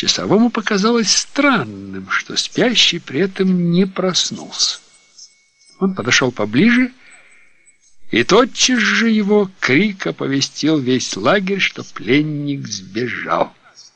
Часовому показалось странным, что спящий при этом не проснулся. Он подошел поближе, и тотчас же его крик оповестил весь лагерь, что пленник сбежал.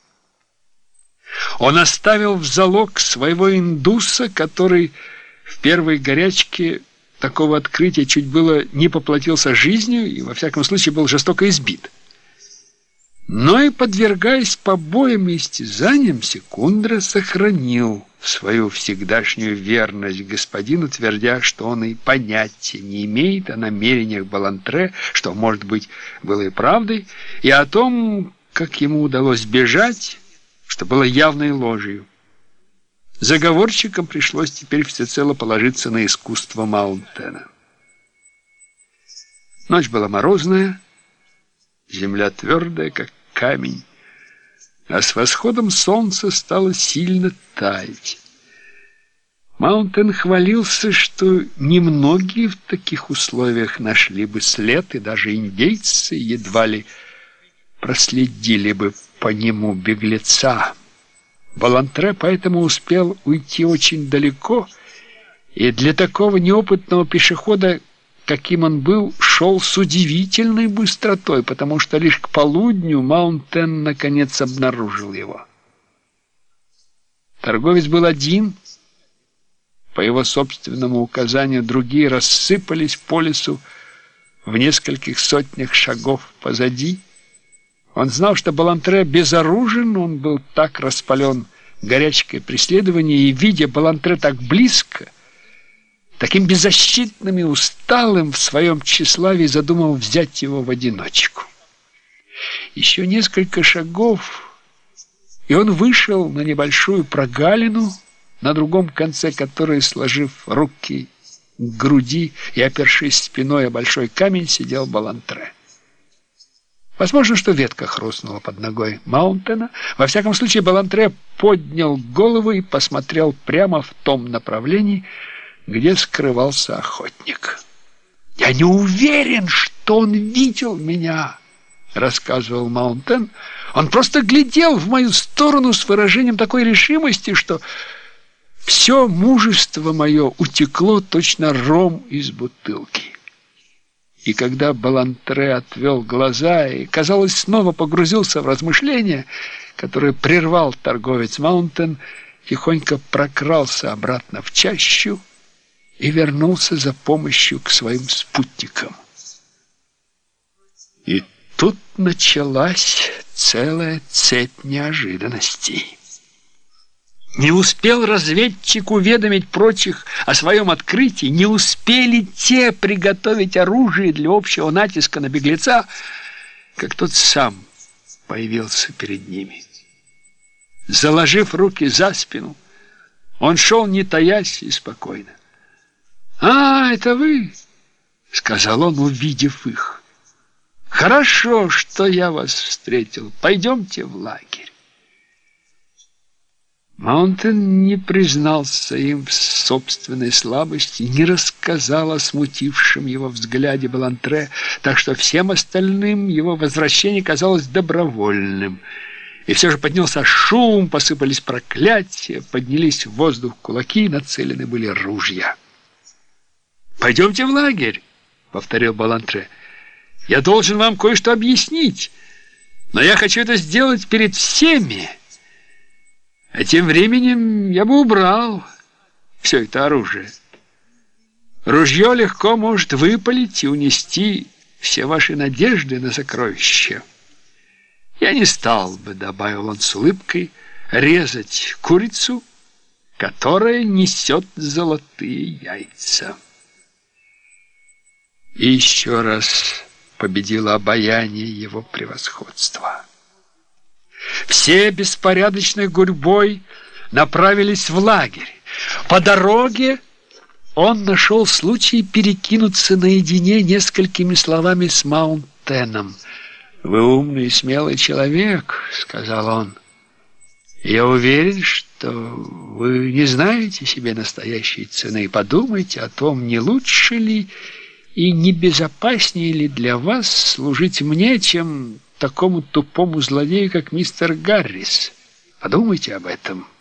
Он оставил в залог своего индуса, который в первой горячке такого открытия чуть было не поплатился жизнью и, во всяком случае, был жестоко избит. Но и, подвергаясь побоям и истязаниям, Секундра сохранил свою всегдашнюю верность господину, твердя, что он и понятия не имеет о намерениях Балантре, что, может быть, было и правдой, и о том, как ему удалось бежать, что было явной ложью. Заговорщикам пришлось теперь всецело положиться на искусство Маунтена. Ночь была морозная, земля твердая, как камень, а с восходом солнца стало сильно таять. Маунтен хвалился, что немногие в таких условиях нашли бы след, и даже индейцы едва ли проследили бы по нему беглеца. Балантре поэтому успел уйти очень далеко, и для такого неопытного пешехода, каким он был, шел с удивительной быстротой, потому что лишь к полудню Маунтен наконец обнаружил его. Торговец был один. По его собственному указанию другие рассыпались по лесу в нескольких сотнях шагов позади. Он знал, что Балантре безоружен, он был так распален горячкой преследования, и, видя Балантре так близко, таким беззащитным и усталым в своем тщеславии, задумал взять его в одиночку. Еще несколько шагов, и он вышел на небольшую прогалину, на другом конце которой, сложив руки к груди и опершись спиной о большой камень, сидел Балантре. Возможно, что ветка хрустнула под ногой Маунтена. Во всяком случае, Балантре поднял голову и посмотрел прямо в том направлении, где скрывался охотник. «Я не уверен, что он видел меня», — рассказывал Маунтен. «Он просто глядел в мою сторону с выражением такой решимости, что все мужество мое утекло точно ром из бутылки». И когда Балантре отвел глаза и, казалось, снова погрузился в размышления, которые прервал торговец, Маунтен тихонько прокрался обратно в чащу и вернулся за помощью к своим спутникам. И тут началась целая цепь неожиданностей. Не успел разведчик уведомить прочих о своем открытии, не успели те приготовить оружие для общего натиска на беглеца, как тот сам появился перед ними. Заложив руки за спину, он шел, не таясь, и спокойно. «А, это вы?» — сказал он, увидев их. «Хорошо, что я вас встретил. Пойдемте в лагерь». Маунтен не признался им в собственной слабости, не рассказал о смутившем его взгляде Балантре, так что всем остальным его возвращение казалось добровольным. И все же поднялся шум, посыпались проклятия, поднялись в воздух кулаки, нацелены были ружья. «Пойдемте в лагерь», — повторил Балантре. «Я должен вам кое-что объяснить, но я хочу это сделать перед всеми. А тем временем я бы убрал все это оружие. Ружье легко может выпалить и унести все ваши надежды на сокровища. Я не стал бы, — добавил он с улыбкой, — резать курицу, которая несет золотые яйца». И еще раз победило обаяние его превосходства. Все беспорядочной гурьбой направились в лагерь. По дороге он нашел случай перекинуться наедине несколькими словами с Маунтеном. «Вы умный и смелый человек», — сказал он. «Я уверен, что вы не знаете себе настоящей цены. Подумайте о том, не лучше ли и не безопаснее ли для вас служить мне, чем такому тупому злодею, как мистер Гаррис. Подумайте об этом.